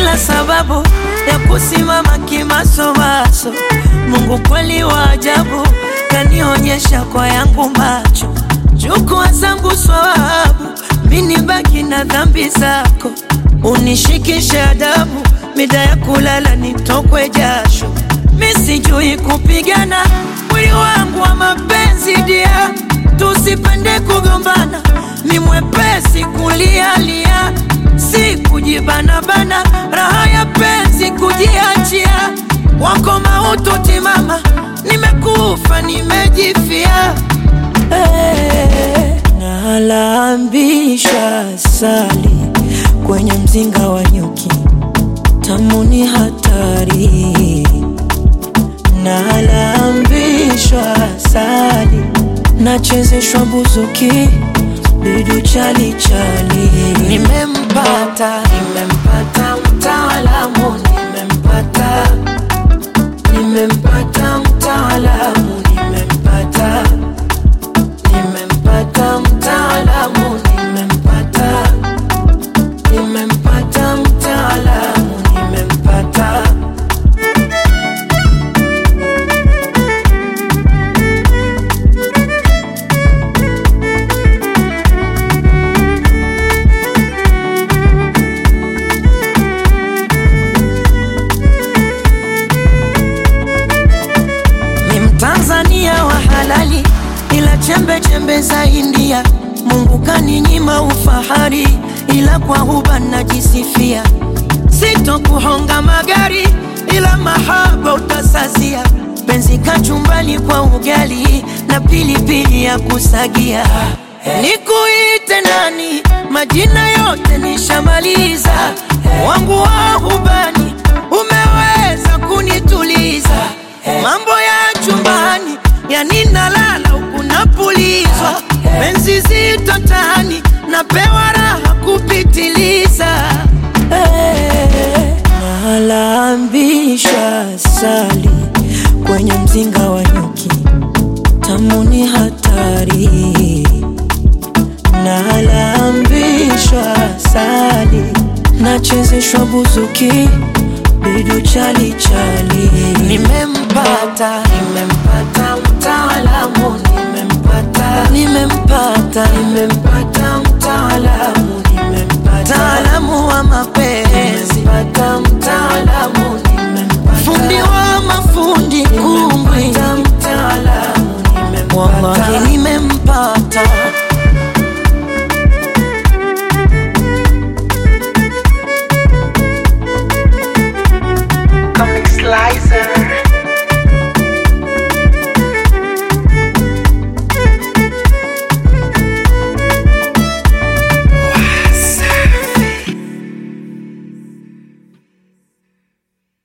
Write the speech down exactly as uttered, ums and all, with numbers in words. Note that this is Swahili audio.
kila sababu ya kusimama kimasomaso. Mungu kweli wa ajabu, kanionyesha kwa yangu macho. Chukua zangu swawabu, mini baki na dhambi zako. Unishikishe adabu, mida ya kulala nitokwe jasho. Misijui kupigana, mwili wangu wa mapenzi dia. Tusipende kugombana, ni mwepesi kulialia. Si kujibana bana, raha ya penzi kujiachia. Wako mautu timama, nimekufa nimejifia. Hey, nalambisha sali kwenye mzinga wa nyuki, tamu ni hatari. Nalambishwa sali, nachezeshwa buzuki, bidu chali chali. Nimempata, nimempata mtaalamu, nimempata. Nimempata mtaalamu, nimempata. Nimempata mtaalamu, nimempata. Nimempata mtaalamu, nimempata. Tanzania wa halali, ila chembe chembe za India. Mungu kaninyima ufahari, ila kwa huba najisifia. Sito kuhonga magari, ila mahaba utasazia. Penzi kachumbali kwa ugali, na pilipili ya kusagia. Nikuite nani, majina yote nishamaliza. Wangu wa hubani, umeweza kunituliza. Mambo ya chumbani, ya nina lala huku napulizwa. Penzi zito tani, napewa raha kupitiliza. Hey, nalambisha sali kwenye mzinga wa nyuki, tamu ni hatari. Nalambishwa sali, nachezeshwa buzuki, bidu chali chali. Nimempata, nimempata mtaalamu, nimempata. Nimempata, nimempata.